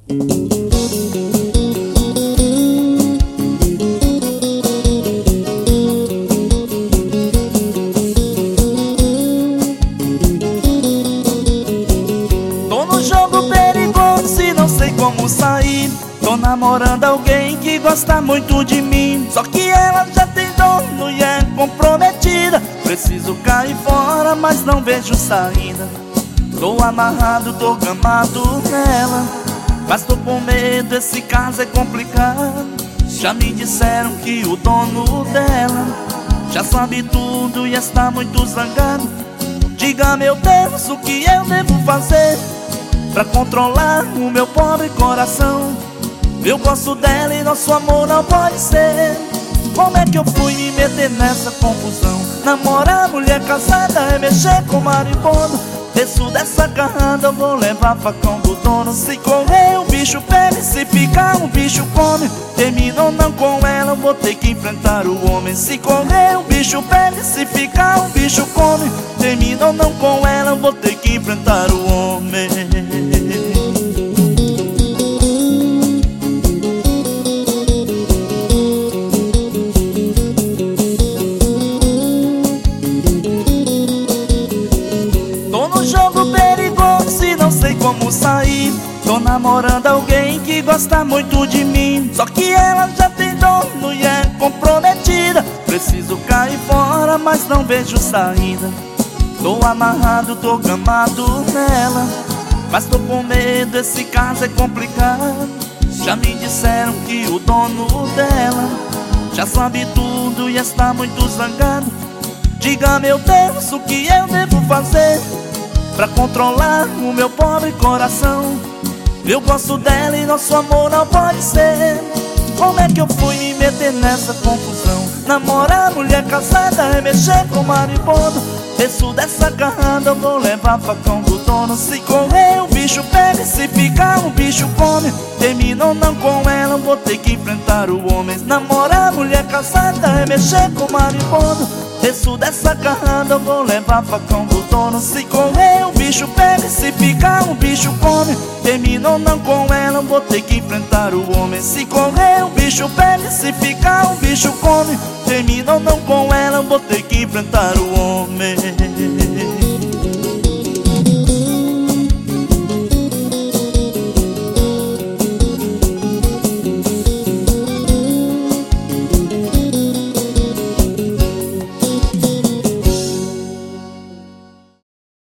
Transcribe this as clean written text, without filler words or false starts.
Tô no jogo perigoso e não sei como sair. Tô namorando alguém que gosta muito de mim, só que ela já tem dono e é comprometida. Preciso cair fora, mas não vejo saída. Tô amarrado, tô gamado nela, mas tô com medo, esse caso é complicado. Já me disseram que o dono dela já sabe tudo e está muito zangado. Diga, meu Deus, o que eu devo fazer pra controlar o meu pobre coração? Eu gosto dela e nosso amor não pode ser. Como é que eu fui me meter nessa confusão? Namorar mulher casada é mexer com maribondo. Desço dessa carrada, eu vou levar facão do dono. Se correr o bicho pega, se ficar o bicho come. Terminou não com ela, eu vou ter que enfrentar o homem. Se correr o bicho pega, se ficar o bicho come. Terminou não com ela, eu vou ter que enfrentar o homem. Jogo perigoso e não sei como sair. Tô namorando alguém que gosta muito de mim, só que ela já tem dono e é comprometida. Preciso cair fora, mas não vejo saída. Tô amarrado, tô gamado nela, mas tô com medo, esse caso é complicado. Já me disseram que o dono dela já sabe tudo e está muito zangado. Diga, meu Deus, o que eu devo fazer pra controlar o meu pobre coração? Eu gosto dela e nosso amor não pode ser. Como é que eu fui me meter nessa confusão? Namorar mulher casada é mexer com maribondo. Desço dessa carrada, eu vou levar facão do dono. Se correr o bicho pega, se ficar o bicho come. Terminou não com ela, eu vou ter que enfrentar o homem. Namorar mulher casada é mexer com maribondo. Desço dessa carrada, eu vou levar facão do dono. Se correr o bicho pega, se ficar o bicho come. Terminou não com ela, eu vou ter que enfrentar o homem. Se correr o bicho pega, se ficar o bicho come. Terminou não com ela, eu vou ter que enfrentar o homem.